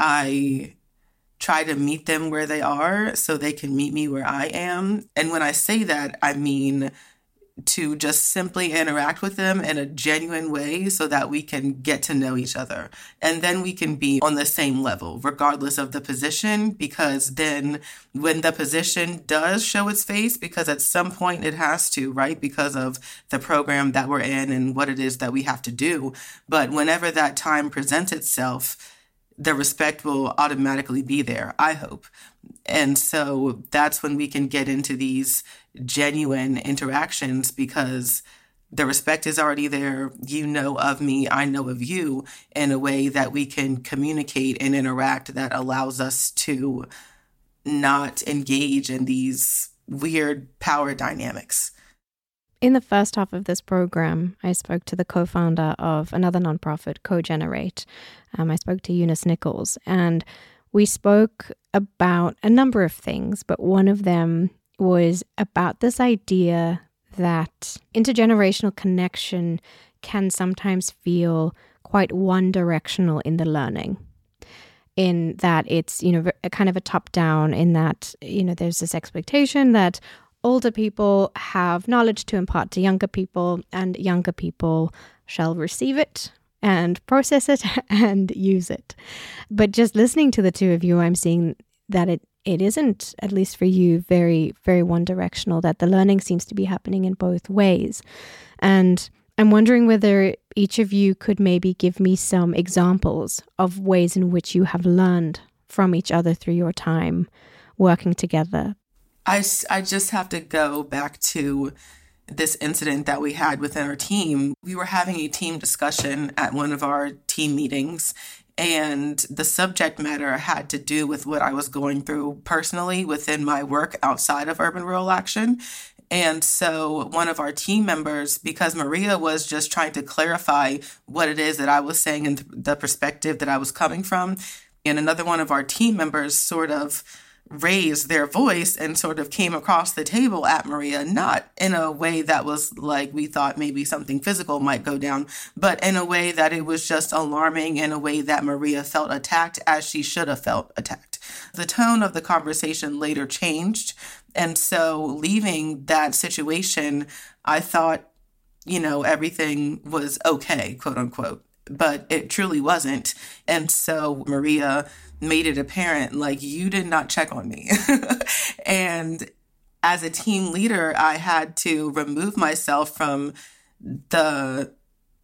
I try to meet them where they are so they can meet me where I am. And when I say that, I mean to just simply interact with them in a genuine way so that we can get to know each other. And then we can be on the same level, regardless of the position, because then when the position does show its face, because at some point it has to, right? Because of the program that we're in and what it is that we have to do. But whenever that time presents itself, the respect will automatically be there, I hope. And so that's when we can get into these genuine interactions because the respect is already there. You know of me, I know of you in a way that we can communicate and interact that allows us to not engage in these weird power dynamics. In the first half of this program, I spoke to the co-founder of another nonprofit, CoGenerate. Um, I spoke to Eunice Nichols, and we spoke about a number of things, but one of them was about this idea that intergenerational connection can sometimes feel quite one-directional in the learning, in that it's, you know, a kind of a top-down, in that, you know, there's this expectation that older people have knowledge to impart to younger people, and younger people shall receive it and process it and use it. But just listening to the two of you, I'm seeing that it it isn't, at least for you, very, very one-directional, that the learning seems to be happening in both ways. And I'm wondering whether each of you could maybe give me some examples of ways in which you have learned from each other through your time working together. I, I just have to go back to this incident that we had within our team. We were having a team discussion at one of our team meetings, and the subject matter had to do with what I was going through personally within my work outside of Urban Rural Action. And so one of our team members, because Maria was just trying to clarify what it is that I was saying and the perspective that I was coming from, and another one of our team members sort of raised their voice and sort of came across the table at Maria, not in a way that was like we thought maybe something physical might go down, but in a way that it was just alarming, in a way that Maria felt attacked as she should have felt attacked. The tone of the conversation later changed. And so leaving that situation, I thought, you know, everything was okay, quote unquote, but it truly wasn't. And so Maria made it apparent, like, you did not check on me. And as a team leader, I had to remove myself from the,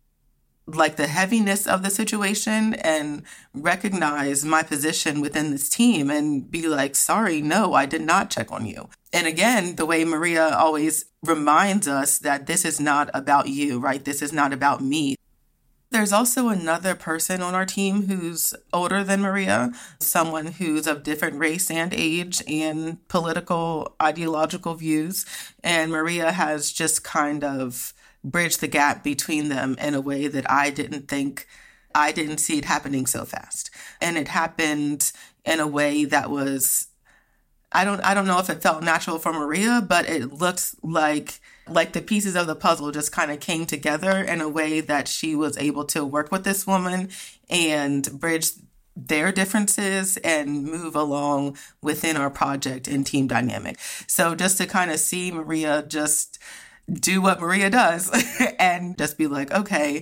like, the heaviness of the situation and recognize my position within this team and be like, sorry, no, I did not check on you. And again, the way Maria always reminds us that this is not about you, right? This is not about me. There's also another person on our team who's older than Maria, someone who's of different race and age and political ideological views. And Maria has just kind of bridged the gap between them in a way that I didn't think, I didn't see it happening so fast. And it happened in a way that was, I don't, I don't know if it felt natural for Maria, but it looks like like the pieces of the puzzle just kind of came together in a way that she was able to work with this woman and bridge their differences and move along within our project and team dynamic. So just to kind of see Maria just do what Maria does and just be like, okay,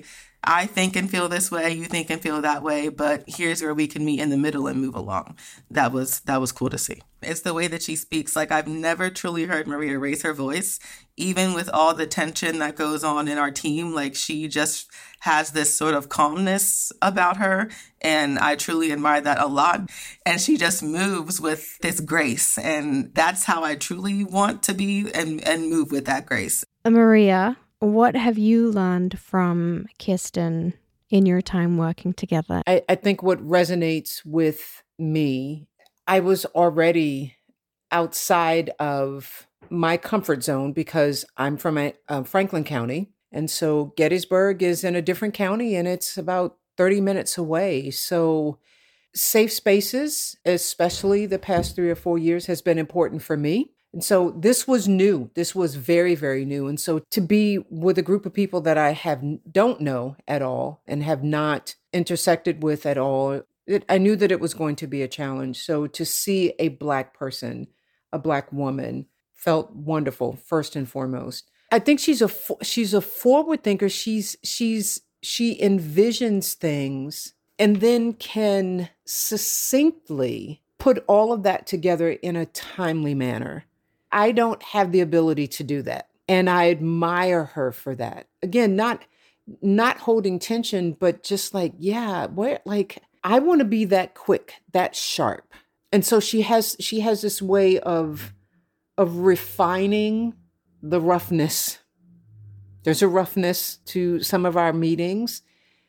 I think and feel this way, you think and feel that way, but here's where we can meet in the middle and move along. That was that was cool to see. It's the way that she speaks. Like, I've never truly heard Maria raise her voice, even with all the tension that goes on in our team. Like, she just has this sort of calmness about her, and I truly admire that a lot. And she just moves with this grace, and that's how I truly want to be and, and move with that grace. Maria, what have you learned from Kirsten in your time working together? I, I think what resonates with me, I was already outside of my comfort zone because I'm from a, uh, Franklin County. And so Gettysburg is in a different county and it's about thirty minutes away. So safe spaces, especially the past three or four years, has been important for me. And so this was new. This was very, very new. And so to be with a group of people that I have don't know at all and have not intersected with at all, it, I knew that it was going to be a challenge. So to see a Black person, a Black woman, felt wonderful, first and foremost. I think she's a she's a forward thinker. She's she's she envisions things and then can succinctly put all of that together in a timely manner. I don't have the ability to do that. And I admire her for that. Again, not not holding tension, but just like, yeah, where like I want to be that quick, that sharp. And so she has she has this way of of refining the roughness. There's a roughness to some of our meetings,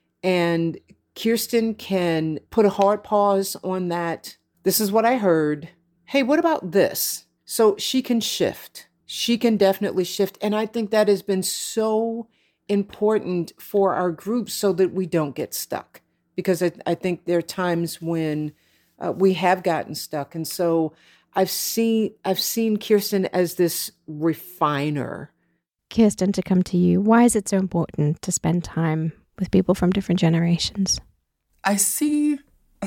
and Kirsten can put a hard pause on that. This is what I heard. Hey, what about this? So she can shift. She can definitely shift. And I think that has been so important for our group so that we don't get stuck. Because I, I think there are times when uh, we have gotten stuck. And so I've seen I've seen Kirsten as this refiner. Kirsten, to come to you, why is it so important to spend time with people from different generations? I see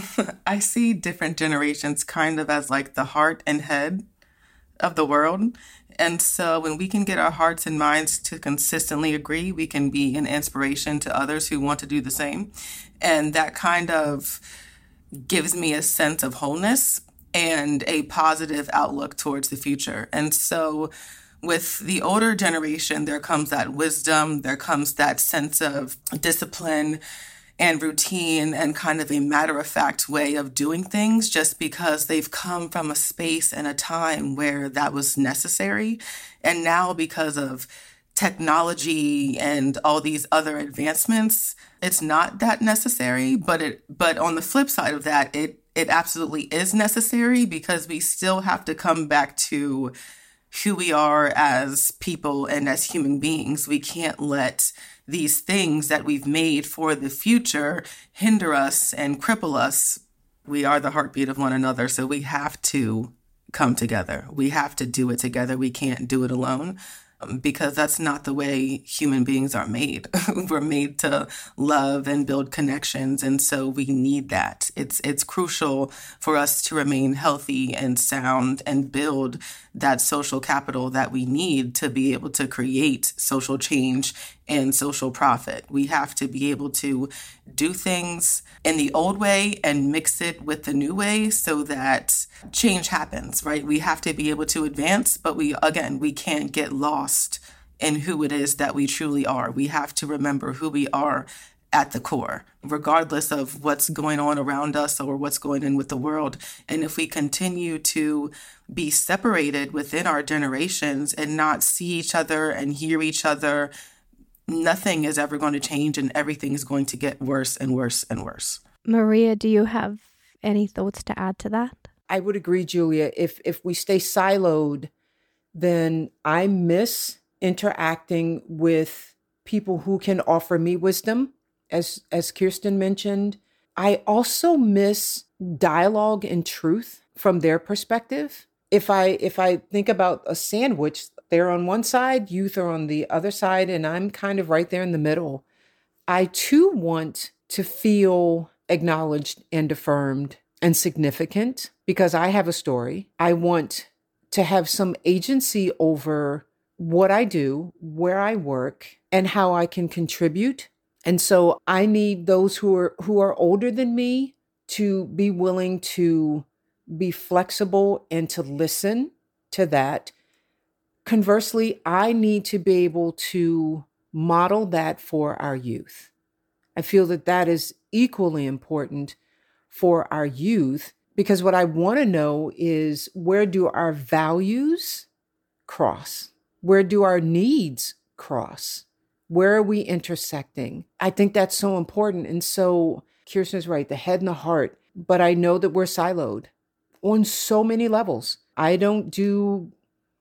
I see different generations kind of as like the heart and head of the world. And so when we can get our hearts and minds to consistently agree, we can be an inspiration to others who want to do the same. And that kind of gives me a sense of wholeness and a positive outlook towards the future. And so with the older generation, there comes that wisdom, there comes that sense of discipline and routine and kind of a matter-of-fact way of doing things just because they've come from a space and a time where that was necessary. And now because of technology and all these other advancements, it's not that necessary. But it but on the flip side of that, it it absolutely is necessary because we still have to come back to who we are as people and as human beings. We can't let these things that we've made for the future hinder us and cripple us. We are the heartbeat of one another, so we have to come together. We have to do it together. We can't do it alone. Because that's not the way human beings are made. We're made to love and build connections. And so we need that. It's it's crucial for us to remain healthy and sound and build that social capital that we need to be able to create social change and social profit. We have to be able to do things in the old way and mix it with the new way so that change happens, right? We have to be able to advance, but we, again, we can't get lost in who it is that we truly are. We have to remember who we are at the core, regardless of what's going on around us or what's going on with the world. And if we continue to be separated within our generations and not see each other and hear each other, nothing is ever going to change and everything is going to get worse and worse and worse. Maria, do you have any thoughts to add to that? I would agree, Julia. If if we stay siloed, then I miss interacting with people who can offer me wisdom, as as Kirsten mentioned. I also miss dialogue and truth from their perspective. If I if I think about a sandwich, they're on one side, youth are on the other side, and I'm kind of right there in the middle. I too want to feel acknowledged and affirmed and significant because I have a story. I want to have some agency over what I do, where I work, and how I can contribute. And so I need those who are who are older than me to be willing to be flexible and to listen to that. Conversely, I need to be able to model that for our youth. I feel that that is equally important for our youth, because what I want to know is, where do our values cross? Where do our needs cross? Where are we intersecting? I think that's so important. And so Kirsten's right, the head and the heart. But I know that we're siloed on so many levels. I don't do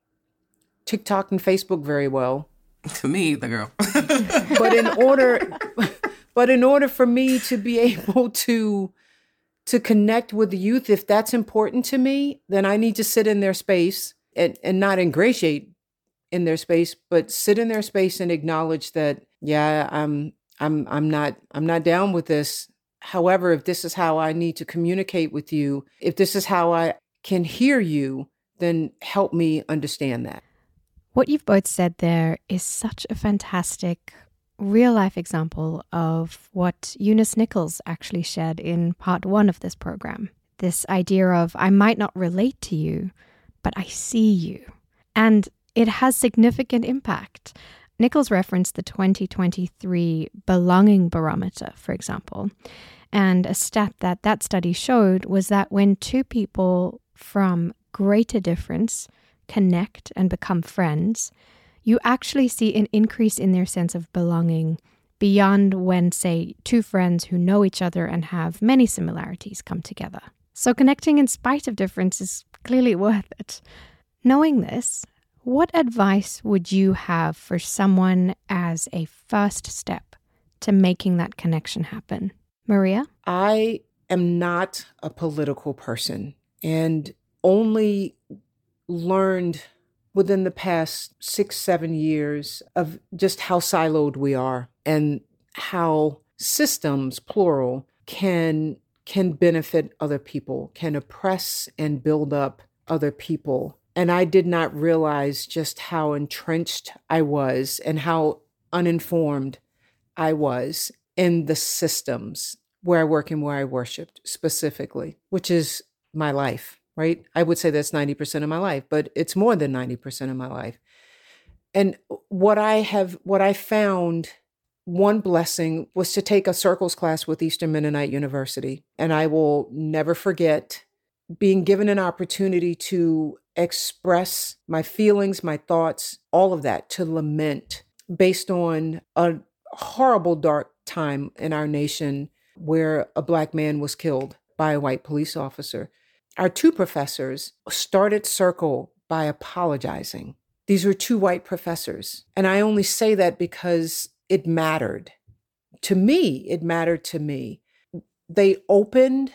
TikTok and Facebook very well. To me, the girl. But in order, but in order for me to be able to to connect with the youth, if that's important to me, then I need to sit in their space and, and not ingratiate in their space, but sit in their space and acknowledge that, yeah, I'm I'm I'm not I'm not down with this. However, if this is how I need to communicate with you, if this is how I can hear you, then help me understand that. What you've both said there is such a fantastic real life example of what Eunice Nichols actually shared in part one of this program. This idea of, I might not relate to you, but I see you. And it has significant impact. Nichols referenced the twenty twenty-three Belonging Barometer, for example. And a stat that that study showed was that when two people from greater difference connect and become friends, you actually see an increase in their sense of belonging beyond when, say, two friends who know each other and have many similarities come together. So connecting in spite of difference is clearly worth it. Knowing this, what advice would you have for someone as a first step to making that connection happen? Maria? I am not a political person, and only learned within the past six, seven years of just how siloed we are and how systems, plural, can can benefit other people, can oppress and build up other people. And I did not realize just how entrenched I was and how uninformed I was in the systems where I work and where I worshiped specifically, which is my life. Right? I would say that's ninety percent of my life, but it's more than ninety percent of my life. And what I have, what I found, one blessing was to take a circles class with Eastern Mennonite University. And I will never forget being given an opportunity to express my feelings, my thoughts, all of that, to lament based on a horrible, dark time in our nation where a Black man was killed by a white police officer. Our two professors started Circle by apologizing. These were two white professors. And I only say that because it mattered. To me, it mattered to me. They opened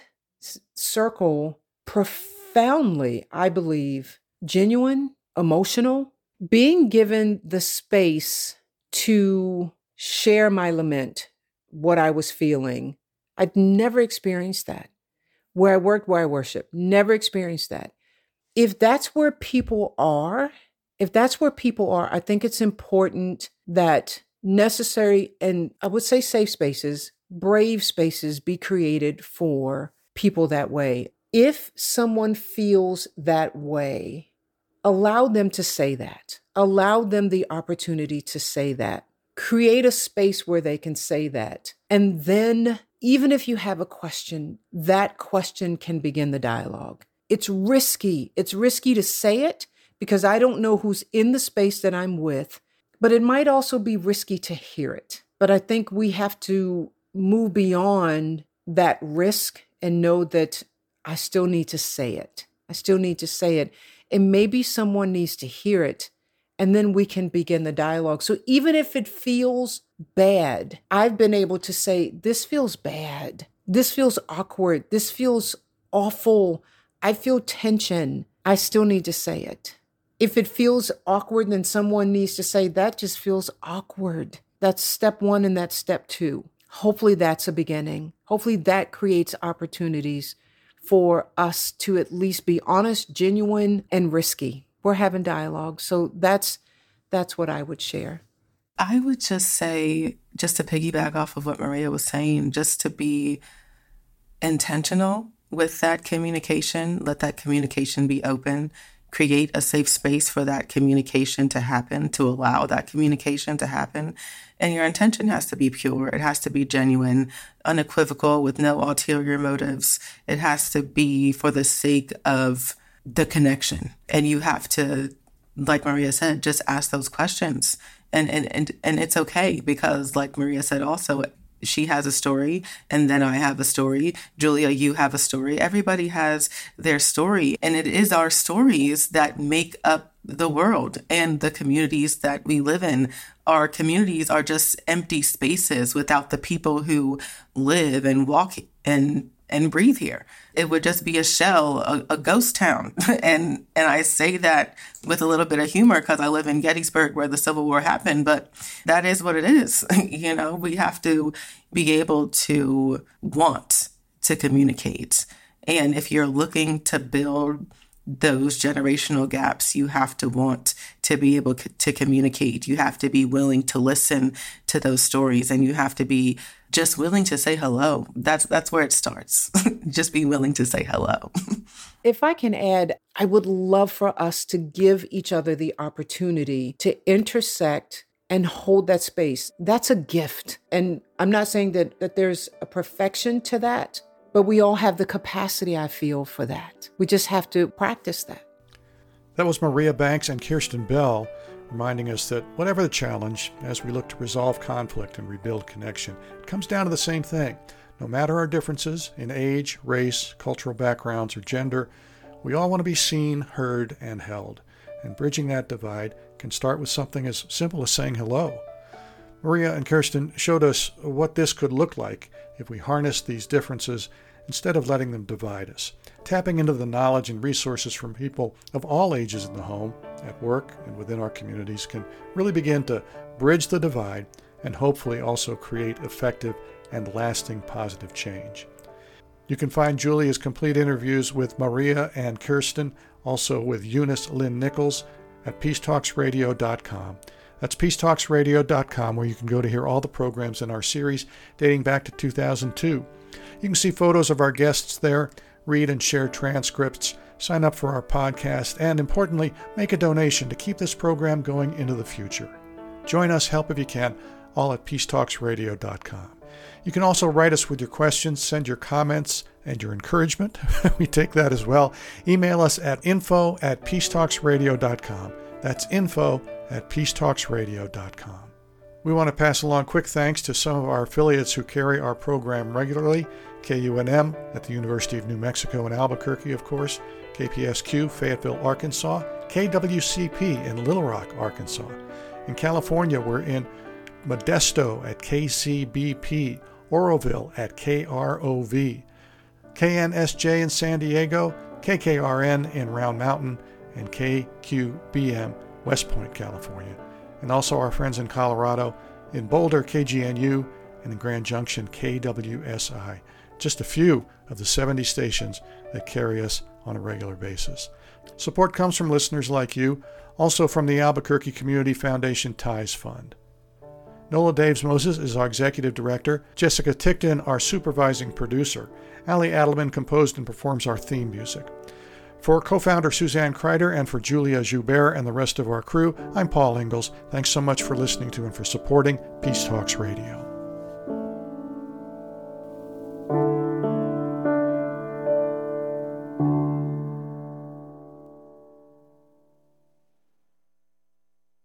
Circle profoundly, I believe, genuine, emotional, being given the space to share my lament, what I was feeling. I'd never experienced that. Where I worked, where I worship, never experienced that. If that's where people are, if that's where people are, I think it's important that necessary, and I would say safe spaces, brave spaces be created for people that way. If someone feels that way, allow them to say that. Allow them the opportunity to say that. Create a space where they can say that. And then, even if you have a question, that question can begin the dialogue. It's risky. It's risky to say it because I don't know who's in the space that I'm with, but it might also be risky to hear it. But I think we have to move beyond that risk and know that I still need to say it. I still need to say it. And maybe someone needs to hear it. And then we can begin the dialogue. So even if it feels bad, I've been able to say, this feels bad. This feels awkward. This feels awful. I feel tension. I still need to say it. If it feels awkward, then someone needs to say, that just feels awkward. That's step one and that's step two. Hopefully that's a beginning. Hopefully that creates opportunities for us to at least be honest, genuine, and risky. We're having dialogue. So that's that's what I would share. I would just say, just to piggyback off of what Maria was saying, just to be intentional with that communication. Let that communication be open. Create a safe space for that communication to happen, to allow that communication to happen. And your intention has to be pure. It has to be genuine, unequivocal, with no ulterior motives. It has to be for the sake of the connection. And you have to, like Maria said, just ask those questions. And, and, and, and it's okay, because like Maria said also, she has a story, and then I have a story. Julia, you have a story. Everybody has their story, and it is our stories that make up the world and the communities that we live in. Our communities are just empty spaces without the people who live and walk and and breathe here. It would just be a shell, a, a ghost town. and and I say that with a little bit of humor because I live in Gettysburg where the Civil War happened, but that is what it is. You know, we have to be able to want to communicate. And if you're looking to build those generational gaps, you have to want to be able to communicate. You have to be willing to listen to those stories, and you have to be just willing to say hello. That's that's where it starts. Just be willing to say hello. If I can add, I would love for us to give each other the opportunity to intersect and hold that space. That's a gift. And I'm not saying that, that there's a perfection to that, but we all have the capacity, I feel, for that. We just have to practice that. That was Maria Banks and Kirsten Bell, reminding us that whatever the challenge, as we look to resolve conflict and rebuild connection, it comes down to the same thing. No matter our differences in age, race, cultural backgrounds, or gender, we all want to be seen, heard, and held. And bridging that divide can start with something as simple as saying hello. Maria and Kirsten showed us what this could look like if we harness these differences instead of letting them divide us. Tapping into the knowledge and resources from people of all ages in the home, at work, and within our communities can really begin to bridge the divide and hopefully also create effective and lasting positive change. You can find Julia's complete interviews with Maria and Kirsten, also with Eunice Lynn Nichols, at peace talks radio dot com. That's peace talks radio dot com, where you can go to hear all the programs in our series dating back to two thousand two. You can see photos of our guests there, read and share transcripts, sign up for our podcast, and importantly, make a donation to keep this program going into the future. Join us, help if you can, all at peace talks radio dot com. You can also write us with your questions, send your comments, and your encouragement. We take that as well. Email us at info at peace talks radio dot com. That's info at peace talks radio dot com. We want to pass along quick thanks to some of our affiliates who carry our program regularly. K U N M at the University of New Mexico in Albuquerque, of course, K P S Q, Fayetteville, Arkansas, K W C P in Little Rock, Arkansas. In California, we're in Modesto at K C B P, Oroville at K R O V, K N S J in San Diego, K K R N in Round Mountain, and K Q B M, West Point, California. And also our friends in Colorado, in Boulder, K G N U, and in Grand Junction, K W S I. Just a few of the seventy stations that carry us on a regular basis. Support comes from listeners like you, also from the Albuquerque Community Foundation Ties Fund. Nola Daves Moses is our executive director, Jessica Tickton our supervising producer. Ali Adelman composed and performs our theme music. For co-founder Suzanne Kreider and for Julia Joubert and the rest of our crew, I'm Paul Ingalls. Thanks so much for listening to and for supporting Peace Talks Radio.